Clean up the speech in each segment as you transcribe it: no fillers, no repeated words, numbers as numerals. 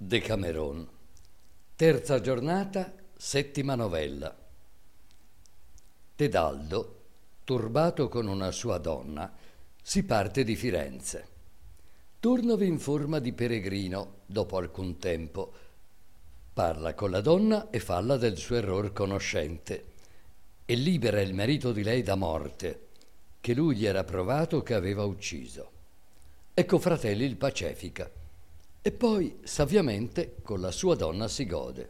Decameron. Terza giornata, settima novella. Tedaldo, turbato con una sua donna, si parte di Firenze. Tornavi in forma di peregrino dopo alcun tempo. Parla con la donna e falla del suo error conoscente e libera il marito di lei da morte, che lui gli era provato che aveva ucciso. Ecco fratelli il pacifica. E poi, saviamente, con la sua donna si gode.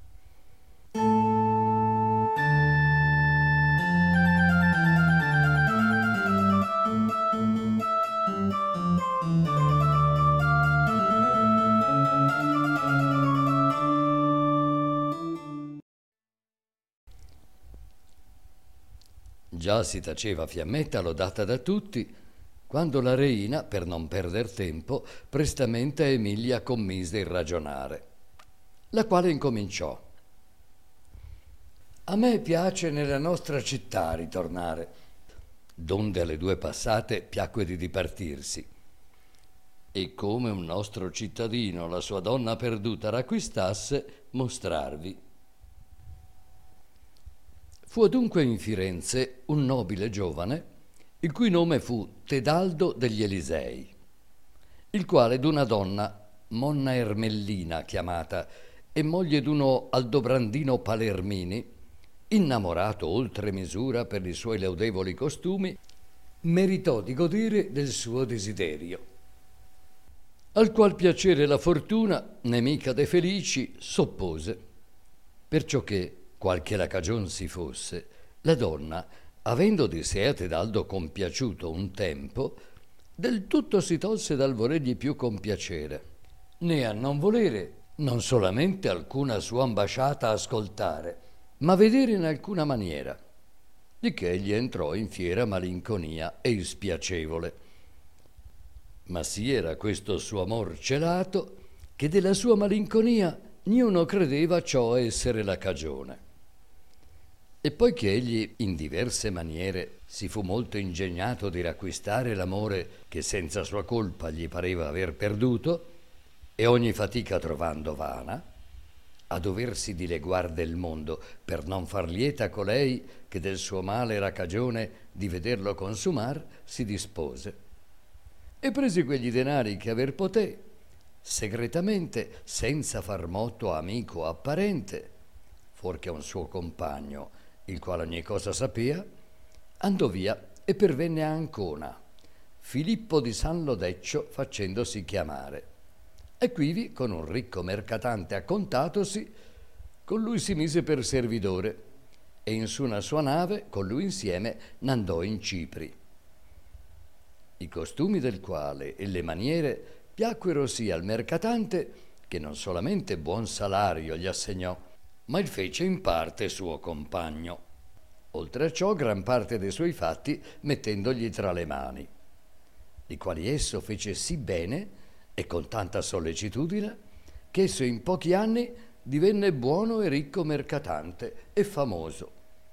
Già si taceva fiammetta lodata da tutti, quando la reina, per non perder tempo, prestamente a Emilia commise il ragionare, la quale incominciò. A me piace nella nostra città ritornare, donde alle due passate piacque di dipartirsi, e come un nostro cittadino la sua donna perduta racquistasse, mostrarvi. Fu adunque in Firenze un nobile giovane, il cui nome fu Tedaldo degli Elisei, il quale d'una donna, Monna Ermellina chiamata, e moglie d'uno Aldobrandino Palermini, innamorato oltre misura per i suoi laudevoli costumi, meritò di godere del suo desiderio. Al qual piacere la fortuna, nemica de felici, s'oppose, perciò che, qualche la cagion si fosse, la donna, avendo di sé a Tedaldo compiaciuto un tempo, del tutto si tolse dal volergli più compiacere, né a non volere non solamente alcuna sua ambasciata ascoltare, ma vedere in alcuna maniera, di che egli entrò in fiera malinconia e ispiacevole. Ma sì era questo suo amor celato, che della sua malinconia niuno credeva ciò essere la cagione. E poiché egli in diverse maniere si fu molto ingegnato di riacquistare l'amore che senza sua colpa gli pareva aver perduto, e ogni fatica trovando vana, a doversi dileguar del mondo per non far lieta colei che del suo male era cagione di vederlo consumar, si dispose. E presi quegli denari che aver poté, segretamente, senza far motto a amico o a parente, fuorché a un suo compagno, il quale ogni cosa sapea, andò via e pervenne a Ancona, Filippo di San Lodeccio facendosi chiamare. E quivi, con un ricco mercatante accontatosi, con lui si mise per servidore, e in su una sua nave, con lui insieme, n'andò in Cipri. I costumi del quale e le maniere piacquero sì al mercatante, che non solamente buon salario gli assegnò, ma il fece in parte suo compagno. Oltre a ciò gran parte dei suoi fatti mettendogli tra le mani, i quali esso fece sì bene e con tanta sollecitudine che esso in pochi anni divenne buono e ricco mercatante e famoso.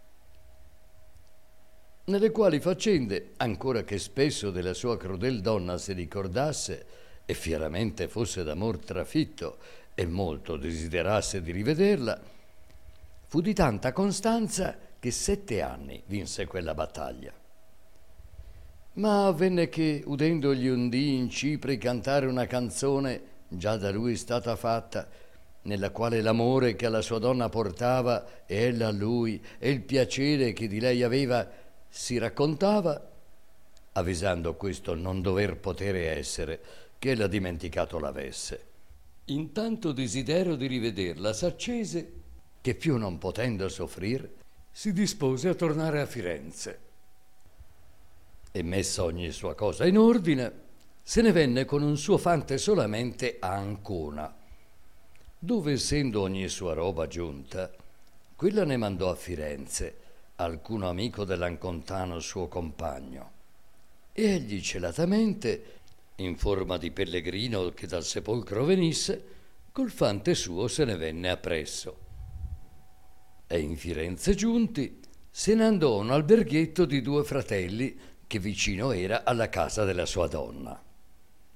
Nelle quali faccende, ancora che spesso della sua crudel donna si ricordasse e fieramente fosse d'amor trafitto e molto desiderasse di rivederla, fu di tanta costanza che 7 anni vinse quella battaglia. Ma avvenne che, udendogli un dì in Cipri cantare una canzone già da lui stata fatta, nella quale l'amore che alla sua donna portava e ella a lui e il piacere che di lei aveva si raccontava, avvisando questo non dover potere essere, che ella dimenticato l'avesse. Intanto desiderio di rivederla s'accese, che più non potendo soffrir, si dispose a tornare a Firenze. E messa ogni sua cosa in ordine, se ne venne con un suo fante solamente a Ancona, dove essendo ogni sua roba giunta, quella ne mandò a Firenze, alcuno amico dell'ancontano suo compagno, e egli celatamente, in forma di pellegrino che dal sepolcro venisse, col fante suo se ne venne appresso. E in Firenze giunti, se ne andò a un alberghetto di 2 fratelli che vicino era alla casa della sua donna.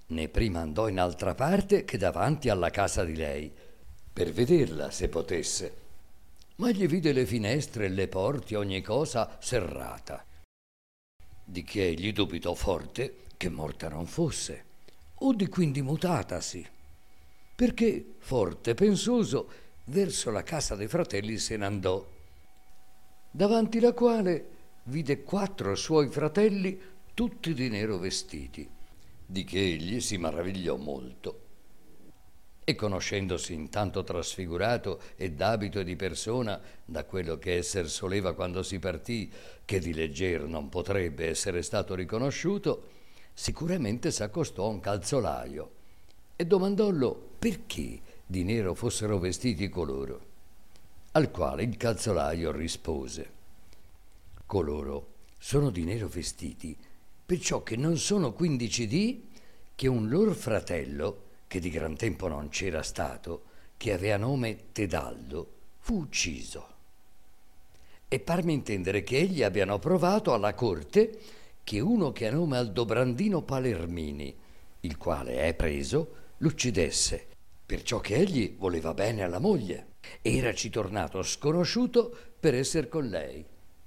né prima andò in altra parte che davanti alla casa di lei, per vederla se potesse. Ma gli vide le finestre e le porte, ogni cosa serrata, di che egli dubitò forte che morta non fosse, o di quindi mutatasi, perché, forte pensoso, verso la casa dei fratelli se n'andò, davanti la quale vide 4 suoi fratelli tutti di nero vestiti, di che egli si maravigliò molto. E conoscendosi intanto trasfigurato e d'abito e di persona da quello che esser soleva quando si partì, che di legger non potrebbe essere stato riconosciuto, sicuramente s'accostò a un calzolaio e domandollo perché di nero fossero vestiti coloro. Al quale il calzolaio rispose: coloro sono di nero vestiti perciò che non sono 15 dì che un lor fratello, che di gran tempo non c'era stato, che aveva nome Tedaldo, fu ucciso. E parmi intendere che egli abbiano provato alla corte che uno che ha nome Aldobrandino Palermini, il quale è preso, l'uccidesse, perciò che egli voleva bene alla moglie, e eraci tornato sconosciuto per esser con lei.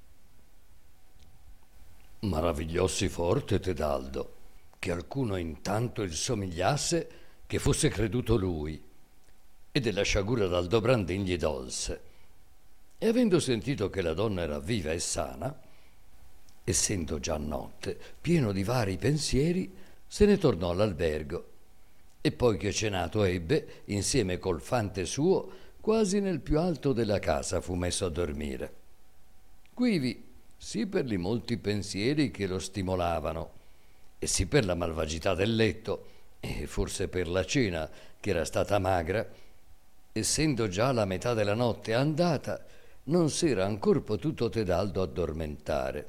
Maravigliossi forte Tedaldo, che alcuno intanto il somigliasse, che fosse creduto lui, e della sciagura d'Aldobrandin gli dolse. E avendo sentito che la donna era viva e sana, essendo già notte, pieno di vari pensieri, se ne tornò all'albergo, e poi che cenato ebbe, insieme col fante suo, quasi nel più alto della casa fu messo a dormire. Quivi, sì per li molti pensieri che lo stimolavano, e sì per la malvagità del letto, e forse per la cena, che era stata magra, essendo già la metà della notte andata, non s'era ancor potuto Tedaldo addormentare.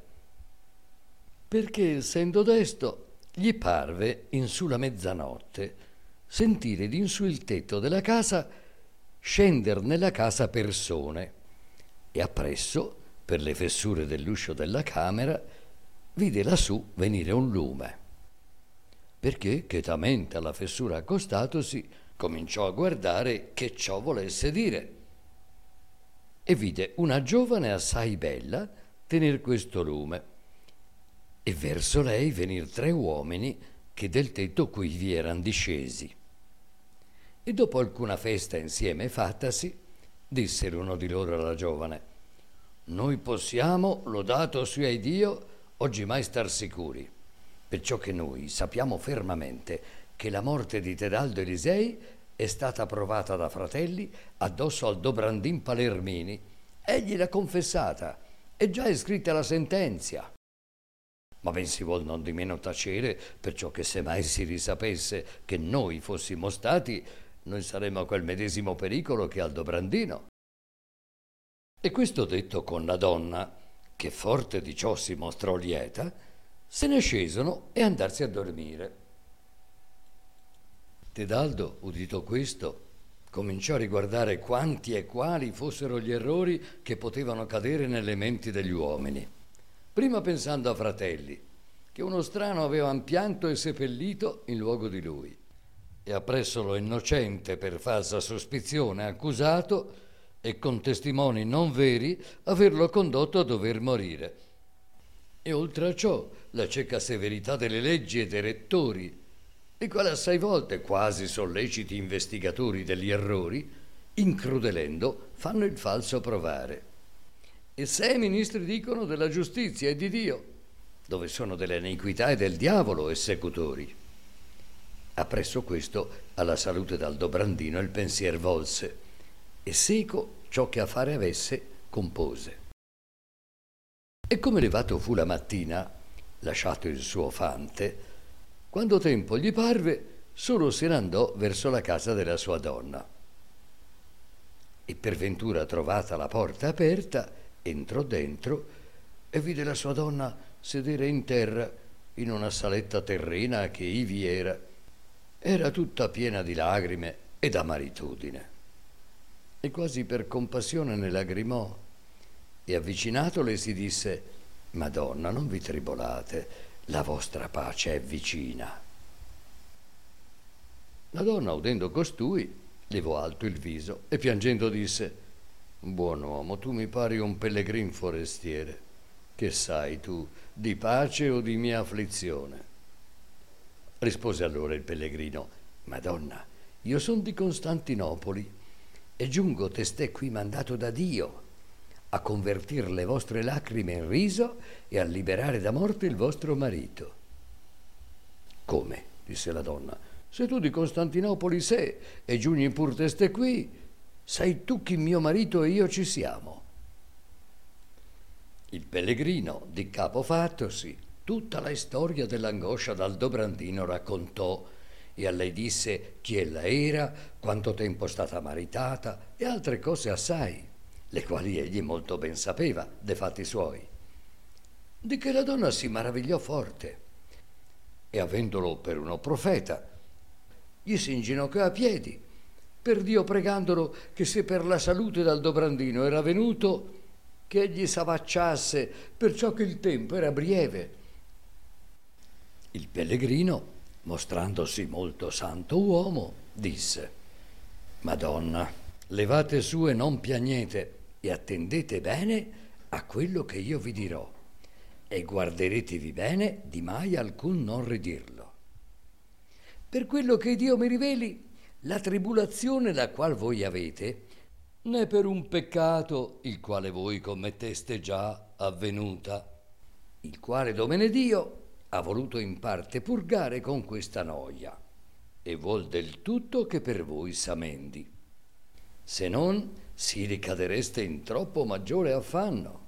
Perché, essendo desto, gli parve, in su la mezzanotte, sentire d'insu il tetto della casa scender nella casa persone, e appresso, per le fessure dell'uscio della camera, vide lassù venire un lume. Perché, chetamente alla fessura accostatosi, cominciò a guardare che ciò volesse dire, e vide una giovane assai bella tener questo lume, e verso lei venir 3 uomini che del tetto quivi eran discesi. E dopo alcuna festa insieme fattasi, disse l'uno di loro alla giovane: noi possiamo, lodato sia Dio, oggimai star sicuri, perciò che noi sappiamo fermamente che la morte di Tedaldo Elisei è stata provata da fratelli addosso al Dobrandin Palermini. Egli l'ha confessata e già è scritta la sentenzia. Ma ben si vuol non di meno tacere, perciò che se mai si risapesse che noi fossimo stati, noi saremmo a quel medesimo pericolo che al Dobrandino. E questo detto con la donna, che forte di ciò si mostrò lieta, se ne scesono e andarsi a dormire. Tedaldo, udito questo, cominciò a riguardare quanti e quali fossero gli errori che potevano cadere nelle menti degli uomini. Prima pensando a fratelli, che uno strano aveva pianto e seppellito in luogo di lui, e appresso lo innocente per falsa sospizione accusato, e con testimoni non veri averlo condotto a dover morire. E oltre a ciò la cieca severità delle leggi e dei rettori, i quali assai volte, quasi solleciti investigatori degli errori, incrudelendo, fanno il falso provare. E 6 ministri dicono della giustizia e di Dio, dove sono delle iniquità e del diavolo esecutori. Appresso questo alla salute d'Aldobrandino il pensier volse, e seco ciò che a fare avesse compose. E come levato fu la mattina, lasciato il suo fante, quando tempo gli parve, solo se ne andò verso la casa della sua donna. E per ventura trovata la porta aperta, entrò dentro e vide la sua donna sedere in terra in una saletta terrena che ivi era. Era tutta piena di lagrime ed amaritudine. E quasi per compassione ne lagrimò, e avvicinatole si disse: Madonna, non vi tribolate, la vostra pace è vicina. La donna, udendo costui, levò alto il viso e piangendo disse: buon uomo, tu mi pari un pellegrin forestiere. Che sai tu di pace o di mia afflizione? Rispose allora il pellegrino: Madonna, io son di Costantinopoli e giungo testè qui mandato da Dio a convertir le vostre lacrime in riso e a liberare da morte il vostro marito. Come? Disse la donna. Se tu di Costantinopoli sei e giugni pur testè qui, sai tu chi mio marito e io ci siamo. Il pellegrino, di capo fattosi, tutta la storia dell'angoscia d'Aldobrandino raccontò e a lei disse chi ella era, quanto tempo è stata maritata e altre cose assai, le quali egli molto ben sapeva de fatti suoi. Di che la donna si maravigliò forte e avendolo per uno profeta, gli si inginocchiò a piedi, per Dio pregandolo che se per la salute d'Aldobrandino era venuto, che egli s'avvacciasse, perciò che il tempo era breve. Il pellegrino, mostrandosi molto santo uomo, disse: Madonna, levate su e non piagnete, e attendete bene a quello che io vi dirò, e guarderetevi bene di mai alcun non ridirlo. Per quello che Dio mi riveli, la tribulazione la qual voi avete, né per un peccato il quale voi commetteste già avvenuta, il quale domene Dio ha voluto in parte purgare con questa noia, e vuol del tutto che per voi s'amendi, se non si ricadereste in troppo maggiore affanno.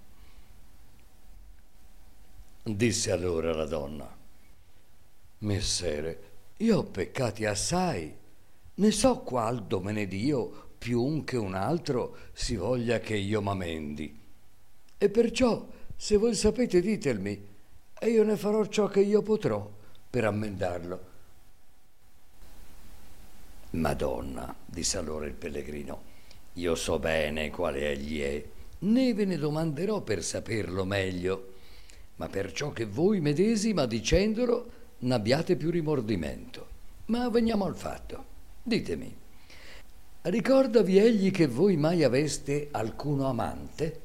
Disse allora la donna: Messere, io ho peccati assai, ne so qual domene Dio più un che un altro si voglia che io m'amendi. E perciò, se voi sapete, ditelmi, e io ne farò ciò che io potrò per ammendarlo. Madonna, disse allora il pellegrino, io so bene quale egli è, né ve ne domanderò per saperlo meglio, ma perciò che voi medesima dicendolo n'abbiate più rimordimento. Ma veniamo al fatto. Ditemi, ricordavi egli che voi mai aveste alcuno amante?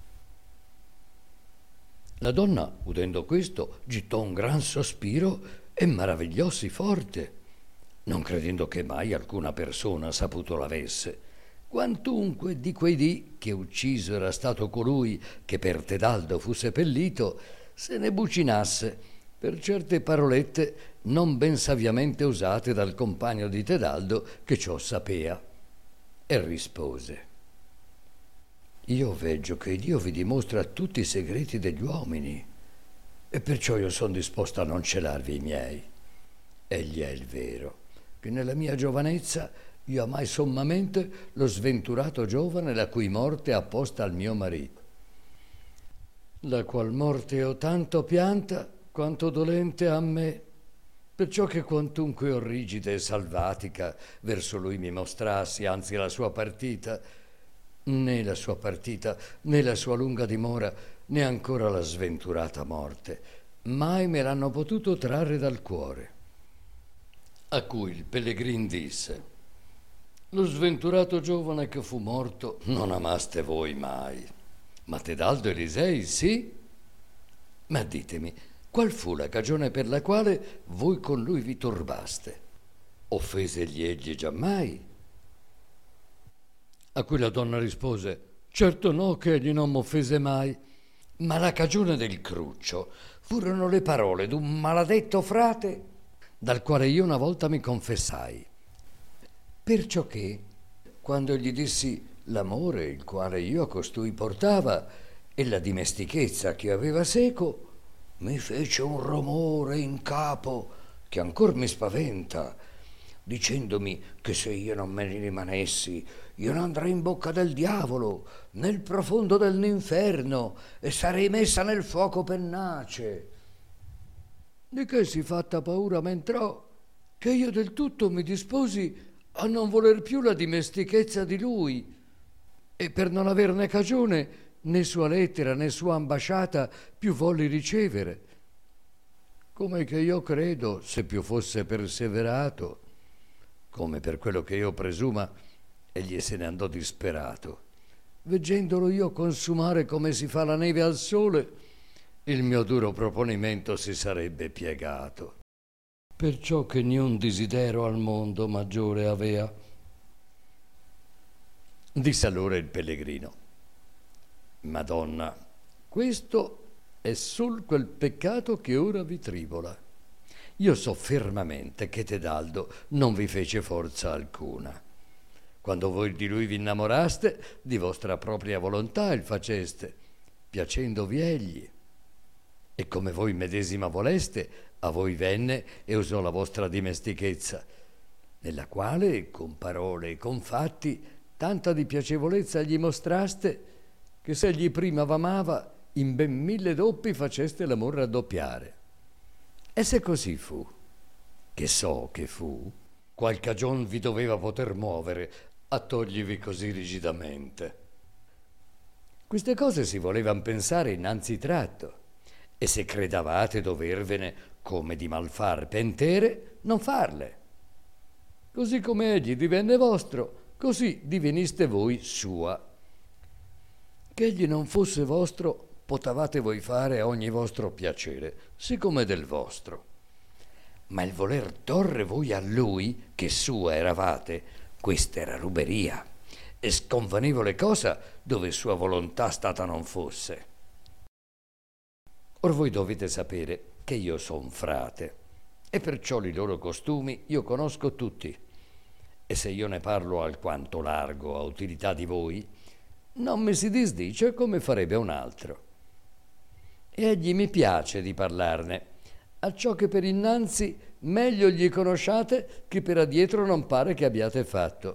La donna, udendo questo, gittò un gran sospiro e maravigliossi forte, non credendo che mai alcuna persona saputo l'avesse, quantunque di quei dì che ucciso era stato colui che per Tedaldo fu seppellito, se ne bucinasse per certe parolette non ben saviamente usate dal compagno di Tedaldo che ciò sapea. E rispose: io veggio che Dio vi dimostra tutti i segreti degli uomini, e perciò io sono disposto a non celarvi i miei. Egli è il vero, che nella mia giovanezza io amai sommamente lo sventurato giovane la cui morte apposta al mio marito, la qual morte ho tanto pianta quanto dolente a me, perciò che quantunque ho rigida e salvatica verso lui mi mostrassi, anzi la sua partita, né la sua partita, né la sua lunga dimora, né ancora la sventurata morte, mai me l'hanno potuto trarre dal cuore. A cui il pellegrin disse: lo sventurato giovane che fu morto non amaste voi mai, ma Tedaldo Elisei sì? Ma ditemi, qual fu la cagione per la quale voi con lui vi turbaste? Offesegli egli giammai? A cui la donna rispose: certo no, che egli non m'offese mai, ma la cagione del cruccio furono le parole d'un maladetto frate, dal quale io una volta mi confessai. Perciò che, quando gli dissi l'amore il quale io a costui portava e la dimestichezza che io aveva seco, mi fece un romore in capo che ancor mi spaventa, dicendomi che se io non me ne rimanessi io ne andrei in bocca del diavolo, nel profondo dell'inferno, e sarei messa nel fuoco pennace. Di che si fatta paura m'entrò, che io del tutto mi disposi a non voler più la dimestichezza di lui, e per non averne cagione né sua lettera né sua ambasciata più volli ricevere, come che io credo, se più fosse perseverato, come per quello che io presuma, egli se ne andò disperato. Veggendolo io consumare come si fa la neve al sole, il mio duro proponimento si sarebbe piegato. Perciò che niun desidero al mondo maggiore avea. Disse allora il pellegrino: Madonna, questo è sol quel peccato che ora vi tribola. Io so fermamente che Tedaldo non vi fece forza alcuna. Quando voi di lui vi innamoraste, di vostra propria volontà il faceste, piacendovi egli. E come voi medesima voleste, a voi venne e usò la vostra dimestichezza, nella quale, con parole e con fatti, tanta di piacevolezza gli mostraste, che se egli prima v'amava, in ben 1000 doppi faceste l'amor raddoppiare. E se così fu, che so che fu, qual cagion vi doveva poter muovere a togliervi così rigidamente? Queste cose si volevan pensare innanzi tratto, e se credavate dovervene, come di malfar pentere, non farle. Così come egli divenne vostro, così diveniste voi sua. Che egli non fosse vostro, potevate voi fare a ogni vostro piacere, siccome del vostro. Ma il voler torre voi a lui, che sua eravate, questa era ruberia, e sconvenevole cosa dove sua volontà stata non fosse. Or voi dovete sapere che io son frate, e perciò li loro costumi io conosco tutti, e se io ne parlo alquanto largo a utilità di voi, non mi si disdice come farebbe un altro. E egli mi piace di parlarne, acciò che per innanzi meglio gli conosciate che per adietro non pare che abbiate fatto.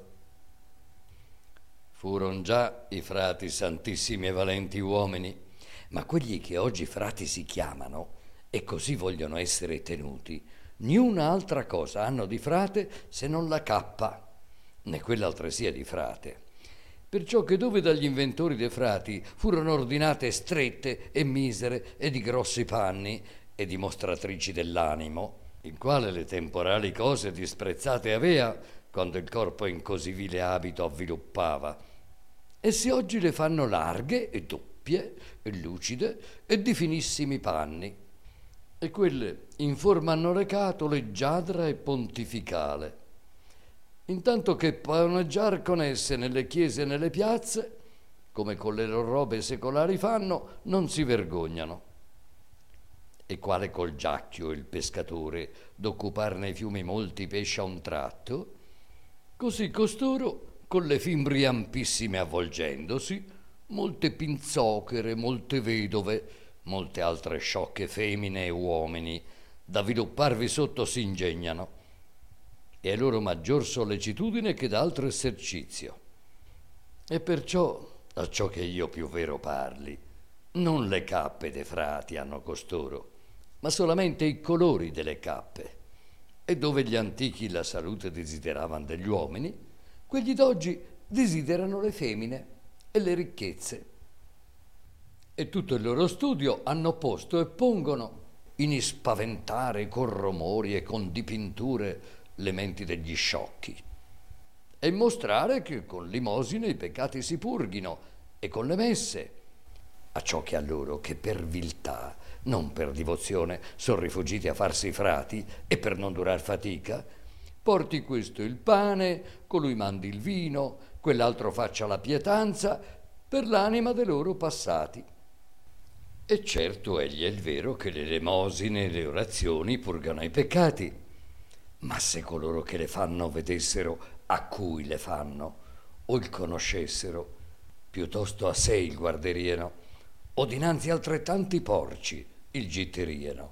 Furon già i frati santissimi e valenti uomini, ma quelli che oggi frati si chiamano e così vogliono essere tenuti, niuna altra cosa hanno di frate se non la cappa, né quella altresia di frate. Perciò che dove dagli inventori dei frati furono ordinate strette e misere e di grossi panni e dimostratrici dell'animo, il quale le temporali cose disprezzate avea quando il corpo in così vile abito avviluppava, essi oggi le fanno larghe e doppie e lucide e di finissimi panni, e quelle in forma hanno recato leggiadra e pontificale, intanto che paneggiar con esse nelle chiese e nelle piazze, come con le loro robe secolari fanno, non si vergognano. E quale col giacchio il pescatore d'occupar nei fiumi molti pesci a un tratto, così costoro, con le fimbri ampissime avvolgendosi, molte pinzochere, molte vedove, molte altre sciocche femmine e uomini, da vilupparvi sotto s'ingegnano, e è loro maggior sollecitudine che d'altro esercizio. E perciò, a ciò che io più vero parli, non le cappe de frati hanno costoro, ma solamente i colori delle cappe. E dove gli antichi la salute desideravan degli uomini, quelli d'oggi desiderano le femmine e le ricchezze. E tutto il loro studio hanno posto e pongono in ispaventare con romori e con dipinture le menti degli sciocchi, e mostrare che con limosine i peccati si purghino, e con le messe, acciò che a loro che per viltà, non per divozione, son rifugiti a farsi frati, e per non durar fatica, porti questo il pane, colui mandi il vino, quell'altro faccia la pietanza, per l'anima de loro passati. E certo egli è il vero che le elemosine e le orazioni purgano i peccati, ma se coloro che le fanno vedessero a cui le fanno, o il conoscessero, piuttosto a sé il guarderieno, o dinanzi altrettanti porci il gitterieno.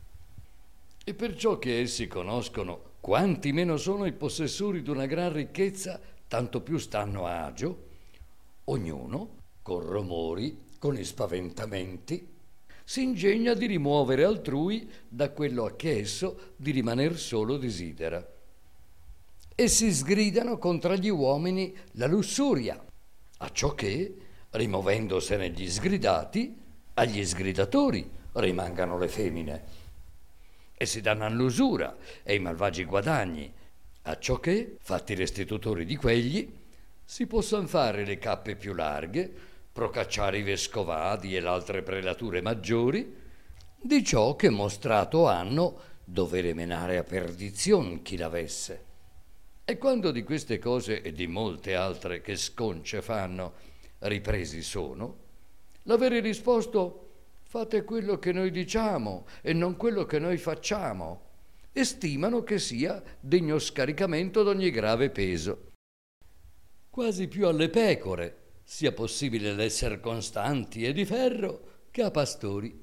E perciò che essi conoscono quanti meno sono i possessori d'una gran ricchezza, tanto più stanno a agio, ognuno, con romori, con ispaventamenti, si ingegna di rimuovere altrui da quello a che esso di rimaner solo desidera. E si sgridano contra gli uomini la lussuria, acciò che, rimovendosene gli sgridati, agli sgridatori rimangano le femmine. E si danno all'usura e ai malvagi guadagni, Acciò che, fatti restitutori di quegli, si possan fare le cappe più larghe, procacciare i vescovadi e l'altre prelature maggiori, di ciò che mostrato hanno dovere menare a perdizion chi l'avesse. E quando di queste cose e di molte altre che sconce fanno ripresi sono, l'avere risposto fate quello che noi diciamo e non quello che noi facciamo, e stimano che sia degno scaricamento d'ogni grave peso. Quasi più alle pecore sia possibile l'essere costanti e di ferro che a pastori.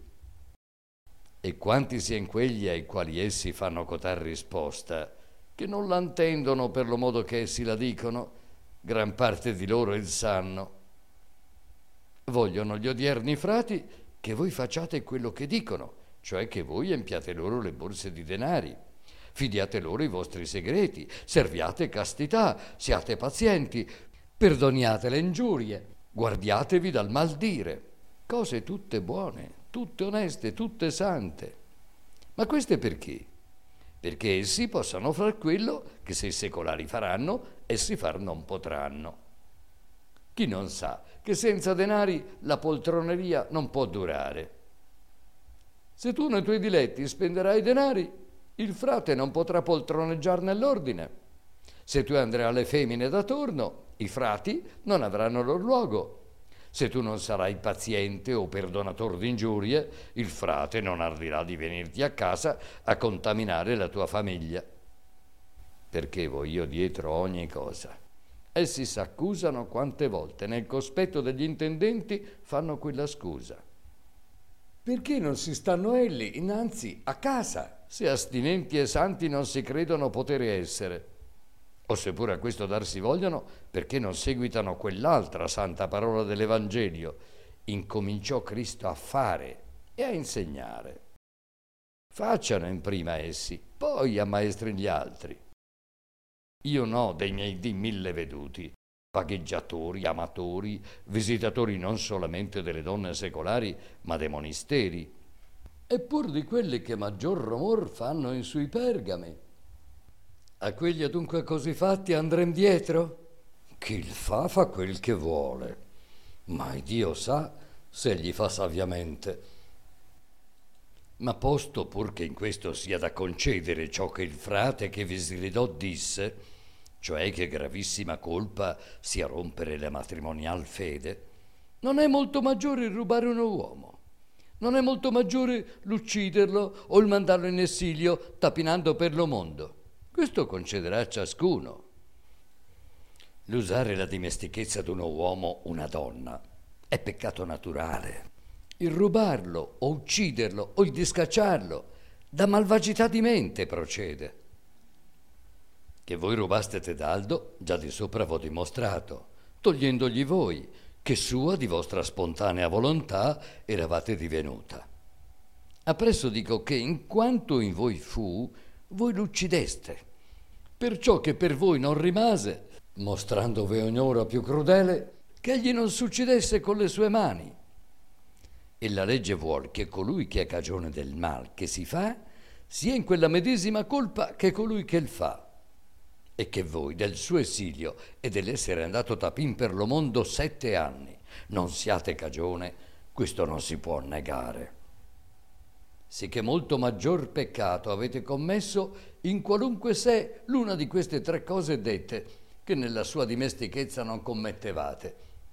E quanti sien quegli ai quali essi fanno cotal risposta, che non la intendono per lo modo che essi la dicono, gran parte di loro il sanno. Vogliono gli odierni frati che voi facciate quello che dicono, cioè che voi empiate loro le borse di denari, fidiate loro i vostri segreti, serviate castità, siate pazienti, perdoniate le ingiurie, guardiatevi dal maldire, cose tutte buone, tutte oneste, tutte sante. Ma queste perché? Perché essi possano far quello che se i secolari faranno, essi far non potranno. Chi non sa che senza denari la poltroneria non può durare? Se tu nei tuoi diletti spenderai denari, il frate non potrà poltroneggiar nell'ordine. Se tu andrai alle femmine da torno, i frati non avranno lor luogo. Se tu non sarai paziente o perdonator d'ingiurie, il frate non ardirà di venirti a casa a contaminare la tua famiglia. Perché voglio dietro ogni cosa. Essi s'accusano quante volte nel cospetto degli intendenti fanno quella scusa. Perché non si stanno elli innanzi a casa, se astinenti e santi non si credono potere essere? O se pure a questo dar si vogliono, perché non seguitano quell'altra santa parola dell'Evangelio? Incominciò Cristo a fare e a insegnare. Facciano in prima essi, poi ammaestri gli altri. Io no dei miei dì 1000 veduti, vagheggiatori, amatori, visitatori non solamente delle donne secolari, ma dei monasteri, e pur di quelli che maggior rumor fanno in sui pergami. A quegli adunque così fatti andrem dietro? Chi il fa quel che vuole, ma Dio sa se gli fa saviamente. Ma posto pur che in questo sia da concedere ciò che il frate che vi sgridò disse, cioè che gravissima colpa sia rompere la matrimonial fede, non è molto maggiore il rubare uno uomo, non è molto maggiore l'ucciderlo o il mandarlo in esilio tapinando per lo mondo. Questo concederà a ciascuno. L'usare la dimestichezza d'uno uomo, una donna, è peccato naturale. Il rubarlo o ucciderlo o il discacciarlo da malvagità di mente procede. Che voi rubaste Tedaldo, già di sopra v'ho dimostrato, togliendogli voi, che sua di vostra spontanea volontà eravate divenuta. Appresso dico che in quanto in voi fu, voi l'uccideste, perciò che per voi non rimase, mostrandovi ognora più crudele, che egli non s'uccidesse con le sue mani. E la legge vuol che colui che è cagione del mal che si fa, sia in quella medesima colpa che colui che il fa, e che voi del suo esilio e dell'essere andato tapin per lo mondo 7 anni non siate cagione, questo non si può negare. Sicché molto maggior peccato avete commesso in qualunque sé l'una di queste 3 cose dette, che nella sua dimestichezza non commettevate.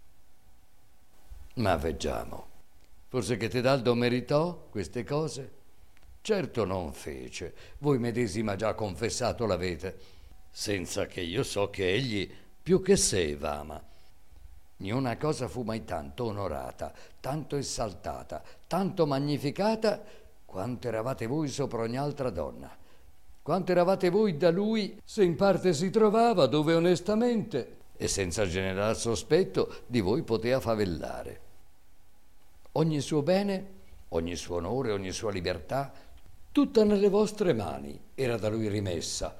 Ma veggiamo, forse che Tedaldo meritò queste cose? Certo non fece, voi medesima già confessato l'avete, senza che io so che egli più che sé v'ama. Niuna cosa fu mai tanto onorata, tanto esaltata, tanto magnificata, quanto eravate voi sopra ogni altra donna, quanto eravate voi da lui, se in parte si trovava dove onestamente e senza generar sospetto di voi potea favellare. Ogni suo bene, ogni suo onore, ogni sua libertà, tutta nelle vostre mani era da lui rimessa.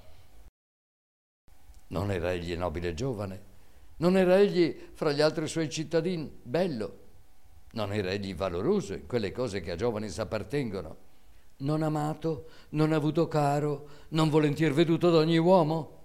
Non era egli nobile giovane? Non era egli fra gli altri suoi cittadini bello? Non era egli valoroso in quelle cose che a giovani s'appartengono? Non amato, non avuto caro, non volentier veduto d'ogni uomo?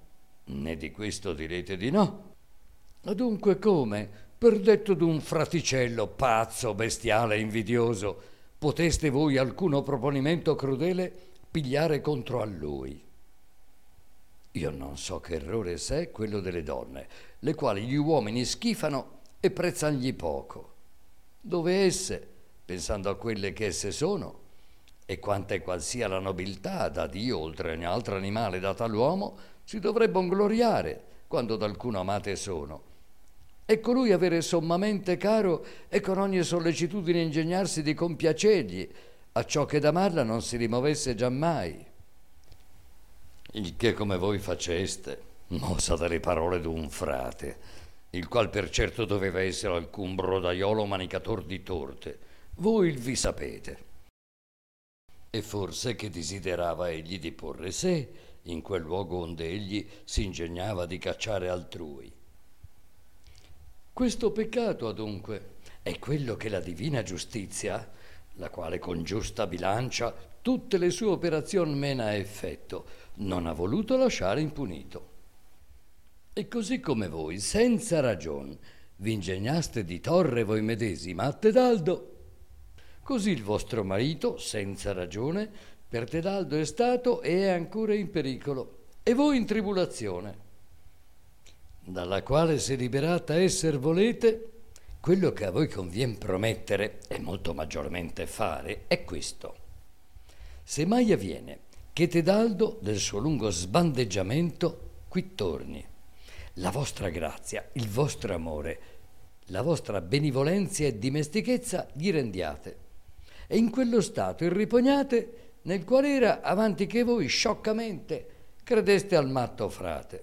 Né di questo direte di no. Dunque come, per detto d'un fraticello pazzo, bestiale, invidioso, poteste voi alcuno proponimento crudele pigliare contro a lui? Io non so che errore s'è quello delle donne, le quali gli uomini schifano e prezzangli poco, dove esse, pensando a quelle che esse sono, e quanta e qual sia la nobiltà da Dio oltre ogni altro animale data all'uomo, si dovrebbero gloriare quando d'alcuno amate sono. E colui avere sommamente caro e con ogni sollecitudine ingegnarsi di compiacergli, a ciò che d'amarla non si rimovesse giammai. Il che come voi faceste, mossa dalle parole d'un frate, il qual per certo doveva essere alcun brodaiolo manicator di torte, voi il vi sapete. E forse che desiderava egli di porre sé in quel luogo onde egli si ingegnava di cacciare altrui. Questo peccato, adunque, è quello che la divina giustizia, la quale con giusta bilancia tutte le sue operazioni mena a effetto, non ha voluto lasciare impunito. E così come voi, senza ragion, vi ingegnaste di torre voi medesima a Tedaldo, così il vostro marito, senza ragione, per Tedaldo è stato e è ancora in pericolo, e voi in tribulazione, dalla quale se liberata esser volete, quello che a voi convien promettere e molto maggiormente fare è questo. Se mai avviene che Tedaldo del suo lungo sbandeggiamento qui torni, la vostra grazia, il vostro amore, la vostra benevolenza e dimestichezza gli rendiate, e in quello stato irripognate nel quale era avanti che voi scioccamente credeste al matto frate.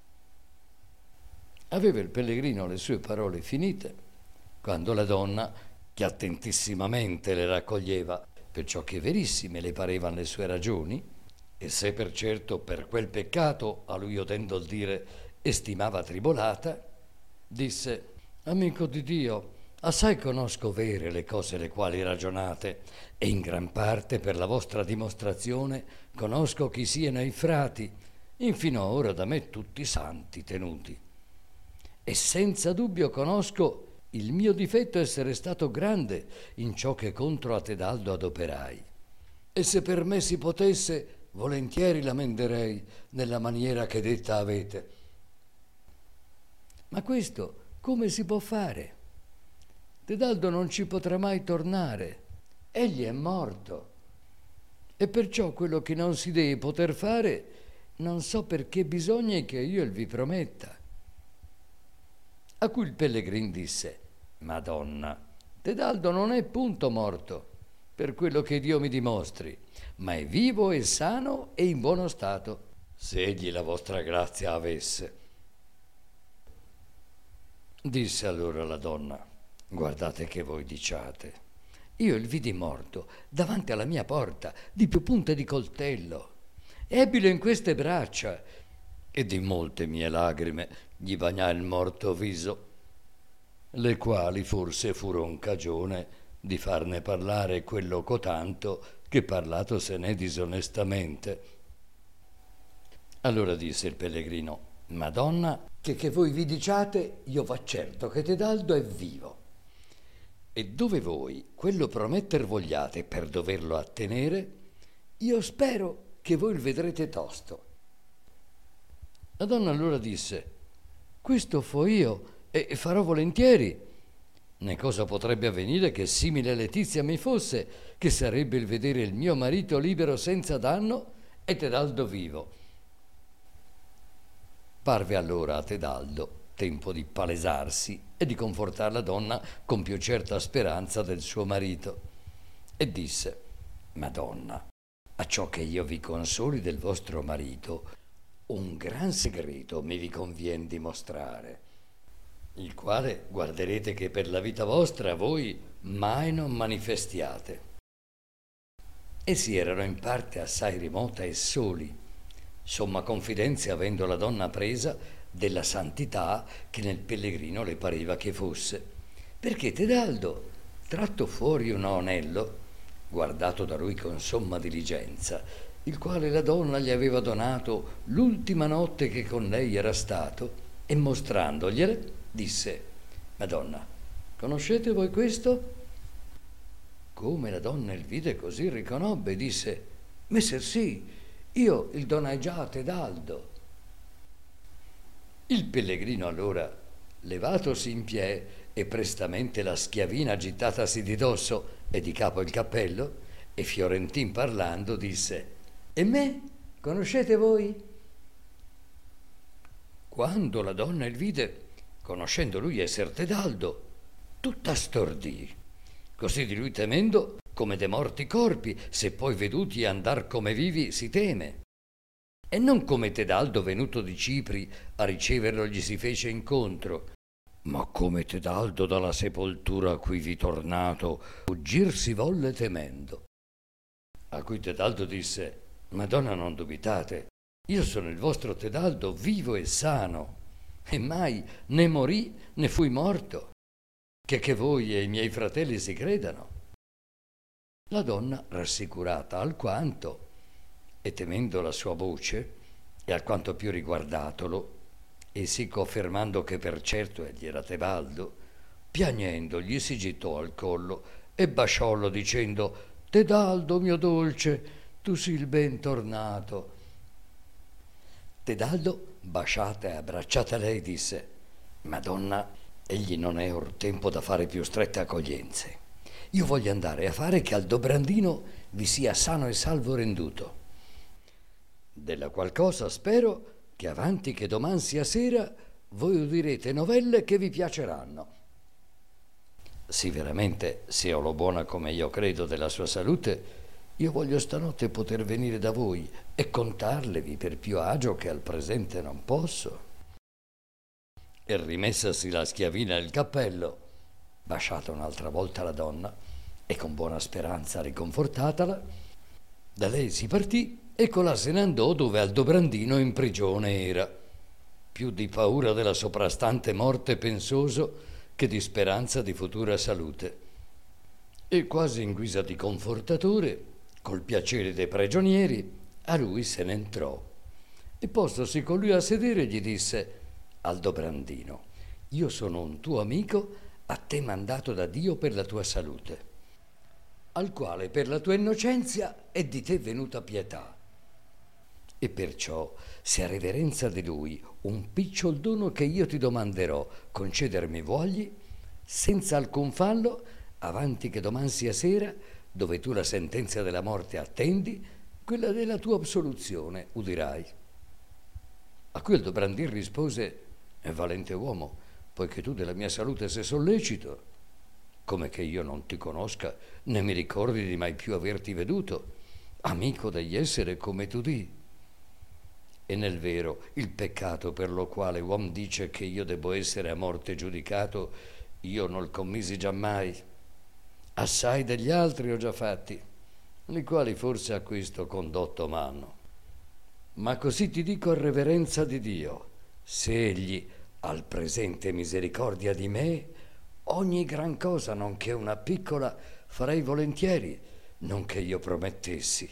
Aveva il pellegrino le sue parole finite, quando la donna, che attentissimamente le raccoglieva, perciò che verissime le parevano le sue ragioni, e se per certo per quel peccato, a lui udendo il dire, estimava tribolata, disse: amico di Dio, assai conosco vere le cose le quali ragionate, e in gran parte per la vostra dimostrazione conosco chi siano i frati, infino ora da me tutti santi tenuti. E senza dubbio conosco il mio difetto essere stato grande in ciò che contro a Tedaldo adoperai. E se per me si potesse, volentieri l'amenderei nella maniera che detta avete. Ma questo come si può fare? Tedaldo non ci potrà mai tornare, egli è morto. E perciò quello che non si deve poter fare, non so perché bisogna che io il vi prometta. A cui il pellegrin disse: Madonna, Tedaldo non è punto morto, per quello che Dio mi dimostri, ma è vivo e sano e in buono stato, se egli la vostra grazia avesse. Disse allora la donna: guardate che voi diciate. Io il vidi morto davanti alla mia porta, di più punte di coltello, ebile in queste braccia, e di molte mie lagrime gli bagnai il morto viso, le quali forse furon cagione di farne parlare quello cotanto che parlato se n'è disonestamente. Allora disse il pellegrino: Madonna, che voi vi diciate, io v'accerto che Tedaldo è vivo. E dove voi quello prometter vogliate per doverlo attenere, io spero che voi il vedrete tosto. La donna allora disse: questo fo io e farò volentieri, né cosa potrebbe avvenire che simile letizia mi fosse, che sarebbe il vedere il mio marito libero senza danno e Tedaldo vivo. Parve allora a Tedaldo tempo di palesarsi e di confortar la donna con più certa speranza del suo marito, e disse: Madonna, a ciò che io vi consoli del vostro marito, un gran segreto mi vi convien dimostrare, il quale guarderete che per la vita vostra voi mai non manifestiate. Essi erano in parte assai rimota e soli, somma confidenza avendo la donna presa della santità che nel pellegrino le pareva che fosse, perché Tedaldo, tratto fuori un anello, guardato da lui con somma diligenza, il quale la donna gli aveva donato l'ultima notte che con lei era stato, e mostrandogliele disse: Madonna, conoscete voi questo? Come la donna il vide così riconobbe e disse: Messer sì, io il donai già a Tedaldo. Il pellegrino allora, levatosi in piè e prestamente la schiavina agittatasi di dosso e di capo il cappello, e Fiorentin parlando disse: E me conoscete voi? Quando la donna il vide, conoscendo lui esser Tedaldo, tutta stordì, così di lui temendo come de morti corpi, se poi veduti andar come vivi si teme. E non come Tedaldo venuto di Cipri a riceverlo gli si fece incontro, ma come Tedaldo dalla sepoltura a cui vi tornato fuggir si volle temendo. A cui Tedaldo disse: Madonna, non dubitate, io sono il vostro Tedaldo vivo e sano, e mai né morì né fui morto, che voi e i miei fratelli si credano. La donna, rassicurata alquanto, e temendo la sua voce, e alquanto più riguardatolo, e si confermando che per certo egli era Tebaldo, piagnendo gli si gittò al collo e basciollo dicendo: Tedaldo mio dolce, tu sii il ben tornato. Tedaldo, basciata e abbracciata lei, disse: Madonna, egli non è or tempo da fare più strette accoglienze. Io voglio andare a fare che al Dobrandino vi sia sano e salvo renduto. Della qual cosa spero che avanti che doman sia sera voi udirete novelle che vi piaceranno. Sì, veramente, se ho lo buona come io credo della sua salute, io voglio stanotte poter venire da voi e contarlevi per più agio che al presente non posso. E rimessasi la schiavina e il cappello, basciata un'altra volta la donna e con buona speranza riconfortatala, da lei si partì e colà se ne andò dove Aldobrandino in prigione era, più di paura della soprastante morte pensoso che di speranza di futura salute. E quasi in guisa di confortatore, col piacere dei prigionieri, a lui se ne entrò. E postosi con lui a sedere gli disse: Aldobrandino, io sono un tuo amico a te mandato da Dio per la tua salute, al quale per la tua innocenzia è di te venuta pietà. E perciò, se a reverenza di lui un picciol dono che io ti domanderò concedermi vuogli, senza alcun fallo, avanti che doman sia sera, dove tu la sentenza della morte attendi, quella della tua absoluzione udirai. A cui Aldobrandin rispose: valente uomo, poiché tu della mia salute sei sollecito, come che io non ti conosca né mi ricordi di mai più averti veduto, amico degli essere come tu di. E nel vero il peccato per lo quale uom dice che io debbo essere a morte giudicato, io non commisi giammai. Assai degli altri ho già fatti, li quali forse a questo condotto m'hanno. Ma così ti dico a reverenza di Dio, se egli al presente misericordia di me, ogni gran cosa, nonché una piccola, farei volentieri, non che io promettessi.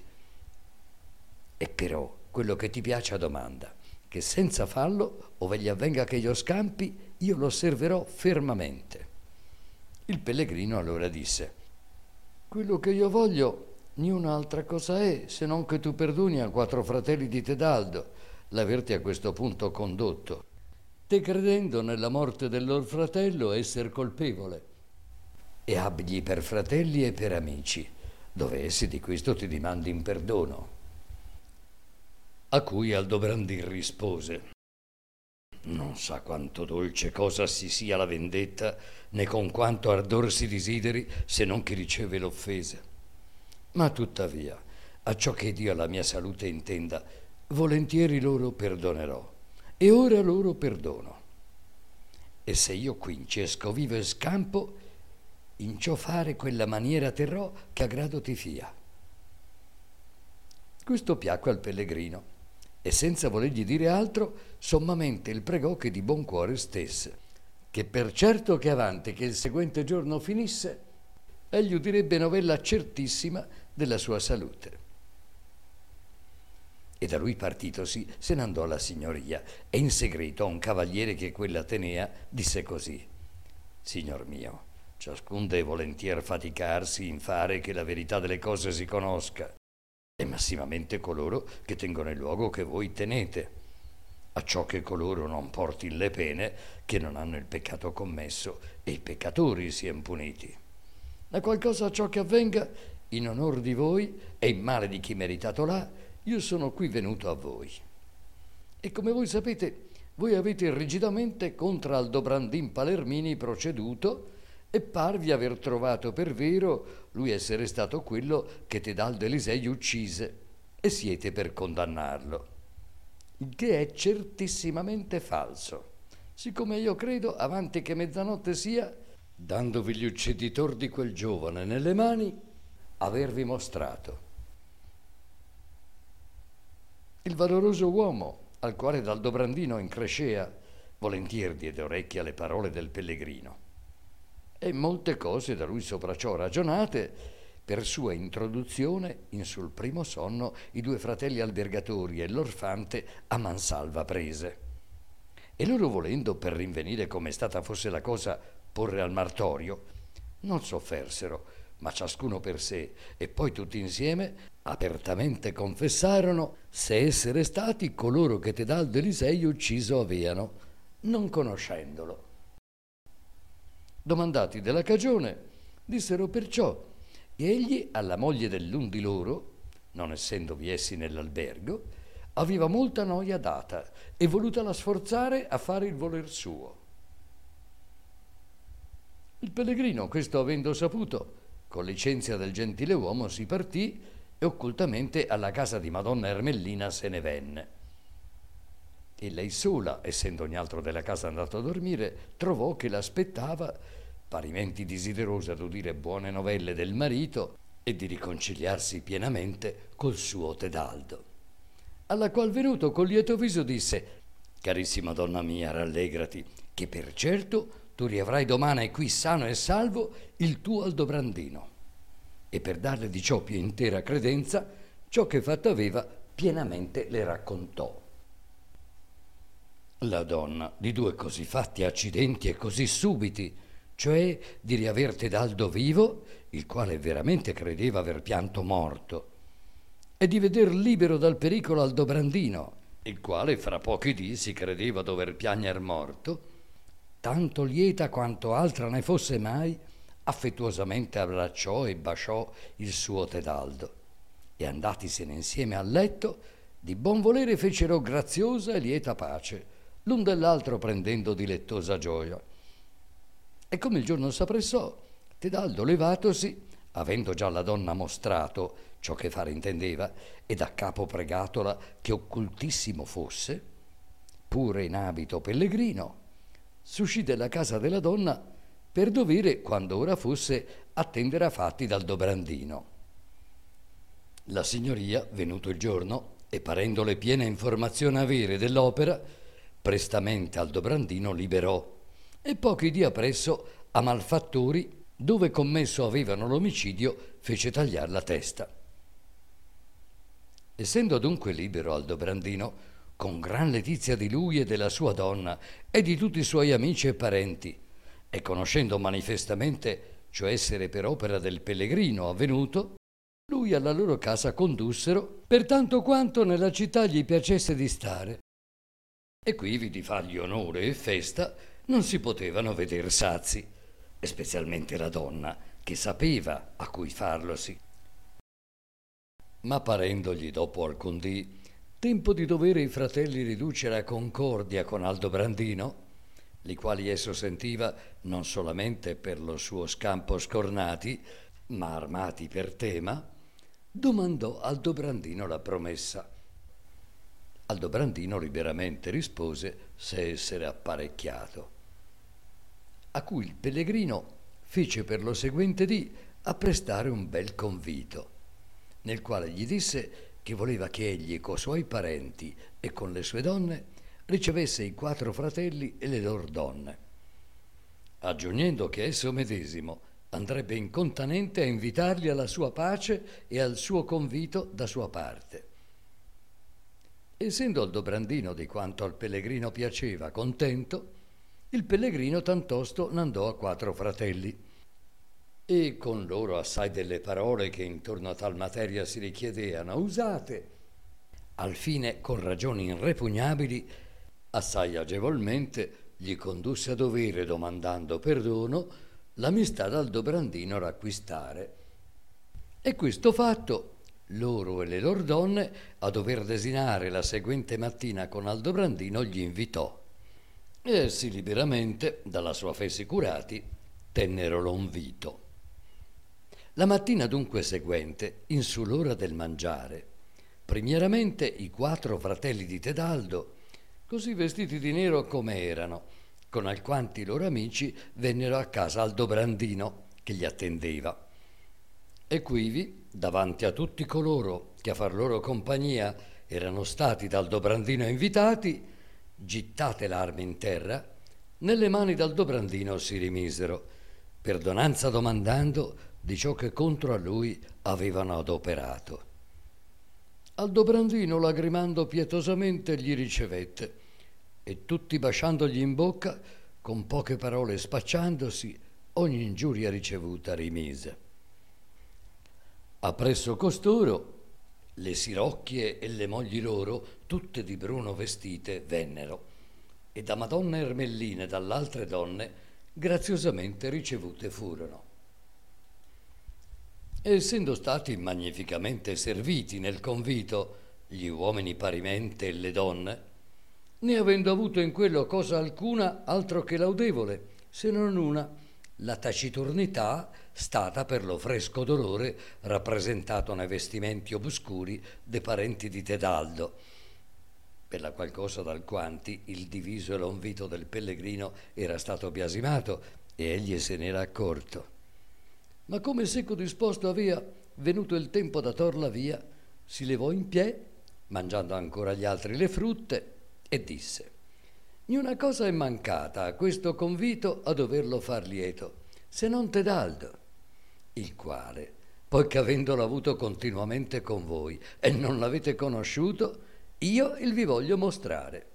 E però quello che ti piace a domanda, che senza fallo, ove gli avvenga che io scampi, io lo osserverò fermamente. Il pellegrino allora disse: quello che io voglio niun'altra cosa è, se non che tu perdoni a 4 fratelli di Tedaldo l'averti a questo punto condotto, te credendo nella morte del loro fratello esser colpevole, e abbigli per fratelli e per amici, dove essi di questo ti dimandin perdono. A cui Aldobrandin rispose: non sa quanto dolce cosa si sia la vendetta, né con quanto ardor si desideri, se non chi riceve l'offesa. Ma tuttavia, acciò che Dio alla mia salute intenda, volentieri loro perdonerò, e ora loro perdono. E se io quinci esco vivo e scampo, in ciò fare quella maniera terrò che a grado ti fia. Questo piacque al pellegrino, e senza volergli dire altro, sommamente il pregò che di buon cuore stesse, che per certo che avanti che il seguente giorno finisse, egli udirebbe novella certissima della sua salute. E da lui partitosi se n'andò alla signoria, e in segreto a un cavaliere che quella tenea disse così: Signor mio, ciascun deve volentier faticarsi in fare che la verità delle cose si conosca, e massimamente coloro che tengono il luogo che voi tenete, acciò che coloro non portin le pene che non hanno il peccato commesso, e i peccatori siano puniti. Da qualcosa ciò che avvenga, in onor di voi e in male di chi meritato l'ha, io sono qui venuto a voi. E come voi sapete, voi avete rigidamente contra Aldobrandin Palermini proceduto, e parvi aver trovato per vero lui essere stato quello che Tedaldo Elisei uccise, e siete per condannarlo, il che è certissimamente falso, siccome io credo, avanti che mezzanotte sia, dandovi gli ucciditor di quel giovane nelle mani, avervi mostrato. Il valoroso uomo, al quale d'Aldobrandino increscea, volentieri diede orecchie alle parole del pellegrino, e molte cose da lui sopra ciò ragionate, per sua introduzione in sul primo sonno i due fratelli albergatori e l'orfante a mansalva prese. E loro volendo, per rinvenire come stata fosse la cosa, porre al martorio, non soffersero, ma ciascuno per sé, e poi tutti insieme apertamente confessarono se essere stati coloro che Tedaldo Elisei ucciso aveano, non conoscendolo. Domandati della cagione, dissero perciò che egli alla moglie dell'un di loro, non essendovi essi nell'albergo, aveva molta noia data e volutala sforzare a fare il voler suo. Il pellegrino, questo avendo saputo, con licenzia del gentile uomo si partì e occultamente alla casa di Madonna Ermellina se ne venne. E lei sola, essendo ogni altro della casa andato a dormire, trovò che l'aspettava, parimenti desiderosa d'udire buone novelle del marito e di riconciliarsi pienamente col suo Tedaldo. Alla qual venuto con lieto viso disse: Carissima donna mia, rallegrati, che per certo tu riavrai domani qui sano e salvo il tuo Aldobrandino. E per darle di ciò più intera credenza, ciò che fatto aveva pienamente le raccontò. La donna, di due così fatti accidenti e così subiti, cioè di riaver Tedaldo vivo, il quale veramente credeva aver pianto morto, e di veder libero dal pericolo Aldobrandino, il quale fra pochi dì si credeva dover piagner morto, tanto lieta quanto altra ne fosse mai, affettuosamente abbracciò e baciò il suo Tedaldo, e andatisene insieme al letto, di buon volere fecero graziosa e lieta pace, l'un dell'altro prendendo dilettosa gioia. E come il giorno s'appressò, Tedaldo levatosi, avendo già la donna mostrato ciò che fare intendeva, ed a capo pregatola che occultissimo fosse, pure in abito pellegrino, s'uscì della casa della donna per dovere, quando ora fosse, attendere a fatti d'Aldobrandino. La signoria, venuto il giorno, e parendole piena informazione avere dell'opera, prestamente Aldobrandino liberò, e pochi dì appresso a malfattori, dove commesso avevano l'omicidio, fece tagliar la testa. Essendo dunque libero Aldobrandino, con gran letizia di lui e della sua donna e di tutti i suoi amici e parenti, e conoscendo manifestamente ciò essere per opera del pellegrino avvenuto, lui alla loro casa condussero per tanto quanto nella città gli piacesse di stare. E quivi di fargli onore e festa non si potevano veder sazi, e specialmente la donna, che sapeva a cui farlosi. Ma parendogli dopo alcun dì tempo di dovere i fratelli riducere a concordia con Aldobrandino, li quali esso sentiva non solamente per lo suo scampo scornati, ma armati per tema, domandò Aldobrandino la promessa. Aldobrandino liberamente rispose se essere apparecchiato, a cui il pellegrino fece per lo seguente dì apprestare un bel convito, nel quale gli disse che voleva che egli co suoi parenti e con le sue donne ricevesse i 4 fratelli e le loro donne, aggiungendo che esso medesimo andrebbe incontanente a invitarli alla sua pace e al suo convito da sua parte. Essendo Aldobrandino di quanto al pellegrino piaceva contento, il pellegrino tantosto n'andò a 4 fratelli e con loro assai delle parole che intorno a tal materia si richiedeano usate, al fine con ragioni irrepugnabili assai agevolmente gli condusse a dovere, domandando perdono, l'amistà d'Aldobrandino racquistare. E questo fatto loro e le loro donne, a dover desinare la seguente mattina con Aldobrandino, gli invitò. E essi liberamente, dalla sua fe sicurati, tennero l'invito. La mattina dunque seguente, in su l'ora del mangiare, primieramente i 4 fratelli di Tedaldo, così vestiti di nero come erano, con alquanti loro amici, vennero a casa Aldobrandino, che li attendeva. E quivi, davanti a tutti coloro che a far loro compagnia erano stati d'Aldobrandino invitati, gittate l'arme in terra, nelle mani d'Aldobrandino si rimisero, perdonanza domandando di ciò che contro a lui avevano adoperato. Aldobrandino, lagrimando pietosamente, gli ricevette, e tutti baciandogli in bocca, con poche parole spacciandosi, ogni ingiuria ricevuta rimise. Appresso costoro, le sirocchie e le mogli loro, tutte di bruno vestite, vennero, e da Madonna Ermellina e dall'altre donne graziosamente ricevute furono. Essendo stati magnificamente serviti nel convito gli uomini parimente e le donne, né avendo avuto in quello cosa alcuna altro che laudevole, se non una, la taciturnità stata per lo fresco dolore rappresentato nei vestimenti obscuri de parenti di Tedaldo, per la qual cosa d'alquanti il diviso e l'invito del pellegrino era stato biasimato e egli se n'era accorto. Ma come secco disposto avea venuto il tempo da torla via, si levò in piè, mangiando ancora gli altri le frutte, e disse: niuna cosa è mancata a questo convito a doverlo far lieto, se non Tedaldo, il quale, poiché avendolo avuto continuamente con voi e non l'avete conosciuto, io il vi voglio mostrare.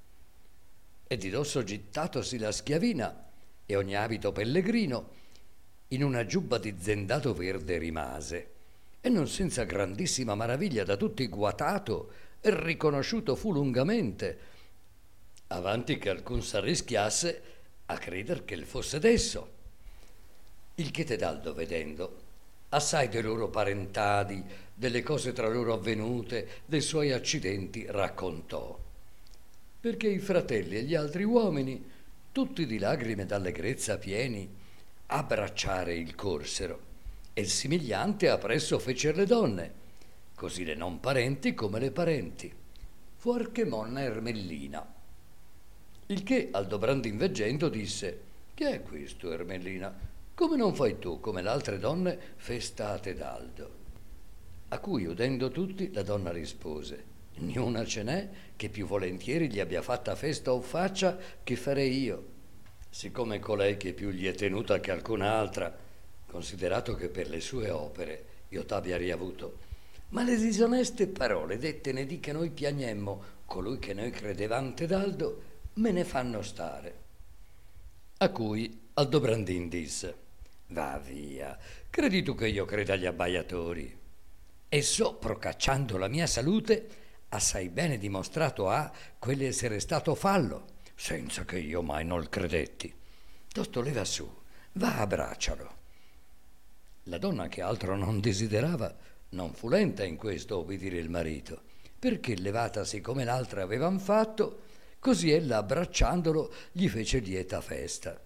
E di dosso gittatosi la schiavina e ogni abito pellegrino, in una giubba di zendato verde rimase, e non senza grandissima maraviglia da tutti guatato e riconosciuto fu lungamente, avanti che alcun s'arrischiasse a creder che il fosse desso. Il che Tedaldo vedendo, assai dei loro parentadi, delle cose tra loro avvenute, dei suoi accidenti raccontò, perché i fratelli e gli altri uomini, tutti di lagrime e d'allegrezza pieni, abbracciare il corsero, e il simigliante appresso fecer le donne, così le non parenti come le parenti, fuor che Monna Ermellina. Il che Aldobrandin veggendo disse: che è questo, Ermellina? Come non fai tu, come le altre donne, festa a Tedaldo? A cui, udendo tutti, la donna rispose: niuna ce n'è che più volentieri gli abbia fatta festa o faccia che farei io, siccome colei che più gli è tenuta che alcun'altra, considerato che per le sue opere io t'abbia riavuto. Ma le disoneste parole dette ne di che noi piagnemmo colui che noi credevamo Tedaldo, me ne fanno stare. A cui Aldobrandin disse: va via, credi tu che io creda agli abbaiatori? Esso, procacciando la mia salute, assai bene dimostrato ha quell'essere stato fallo, senza che io mai non credetti. Tosto leva su, va abbraccialo. La donna, che altro non desiderava, non fu lenta in questo obbedire il marito, perché levatasi come l'altra avevan fatto, così ella, abbracciandolo, gli fece lieta festa.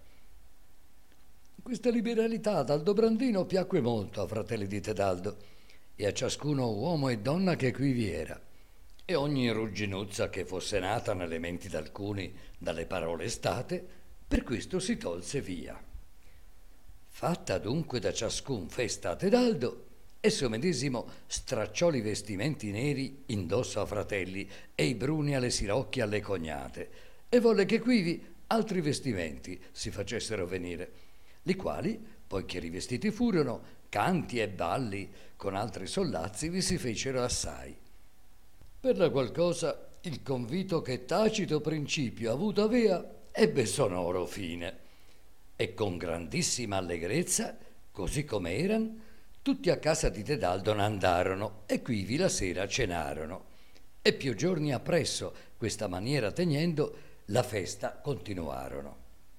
Questa liberalità ad Aldobrandino piacque molto a fratelli di Tedaldo e a ciascuno uomo e donna che qui vi era, e ogni rugginuzza che fosse nata nelle menti d'alcuni dalle parole state, per questo si tolse via. Fatta dunque da ciascun festa a Tedaldo, esso medesimo stracciò i vestimenti neri indosso a fratelli e i bruni alle sirocchie alle cognate, e volle che quivi altri vestimenti si facessero venire, li quali, poiché rivestiti furono, canti e balli con altri sollazzi vi si fecero assai. Per la qual cosa il convito che tacito principio avuto avea ebbe sonoro fine, e con grandissima allegrezza, così come eran, tutti a casa di Tedaldo n'andarono e quivi la sera cenarono. E più giorni appresso, questa maniera tenendo, la festa continuarono.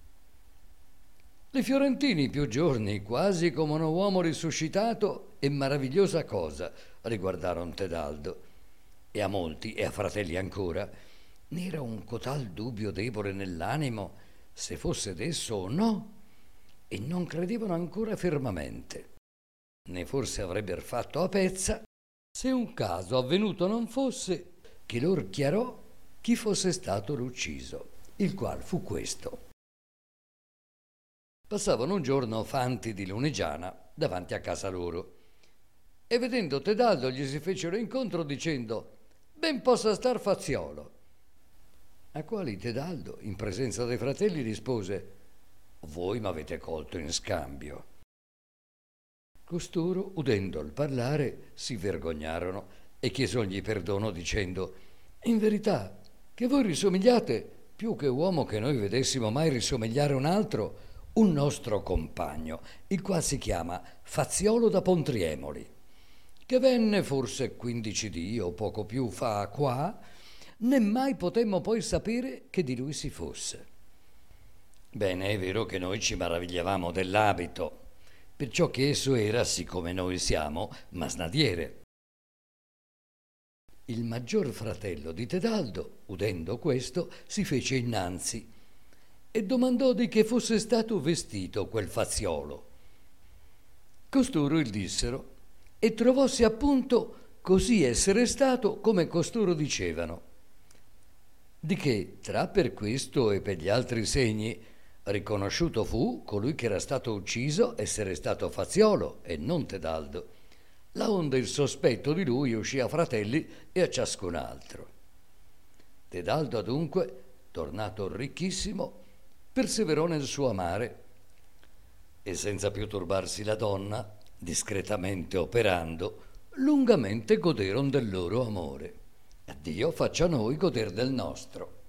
I fiorentini più giorni, quasi come un uomo risuscitato, e maravigliosa cosa riguardaron Tedaldo, e a molti e a fratelli ancora n'era un cotal dubbio debole nell'animo se fosse d'esso o no, e non credevano ancora fermamente, né forse avrebber fatto a pezza se un caso avvenuto non fosse che lor chiarò chi fosse stato l'ucciso, il qual fu questo. Passavano un giorno fanti di Lunegiana davanti a casa loro, e vedendo Tedaldo gli si fecero incontro dicendo: ben possa star Faziolo. A quali Tedaldo, in presenza dei fratelli, rispose: voi m'avete colto in scambio. Costoro, udendo il parlare, si vergognarono e chiesogli perdono dicendo: in verità che voi risomigliate, più che uomo che noi vedessimo mai risomigliare un altro, un nostro compagno, il qual si chiama Faziolo da Pontriemoli, che venne forse 15 dì o poco più fa qua, né mai potemmo poi sapere che di lui si fosse. Bene, è vero che noi ci maravigliavamo dell'abito, perciò che esso era, siccome noi siamo, masnadiere. Il maggior fratello di Tedaldo, udendo questo, si fece innanzi e domandò di che fosse stato vestito quel Faziolo. Costoro il dissero, e trovossi appunto così essere stato come costoro dicevano. Di che, tra per questo e per gli altri segni, riconosciuto fu colui che era stato ucciso essere stato Faziolo e non Tedaldo, laonde il sospetto di lui uscì a fratelli e a ciascun altro. Tedaldo adunque, tornato ricchissimo, perseverò nel suo amare, e senza più turbarsi la donna, discretamente operando, lungamente goderon del loro amore. Dio faccia a noi goder del nostro.